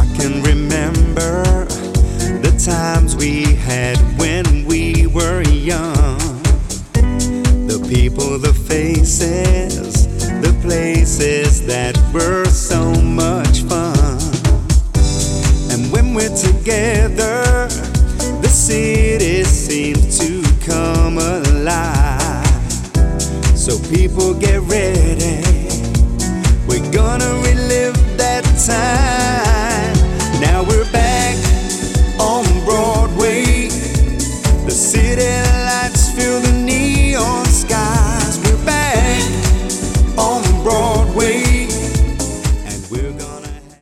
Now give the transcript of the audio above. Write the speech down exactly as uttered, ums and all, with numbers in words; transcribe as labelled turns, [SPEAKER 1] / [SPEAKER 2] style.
[SPEAKER 1] I can remember the times we had when we were young. The people, the faces, the places that were so much fun. And when we're together, the city seems to come alive. So people get ready,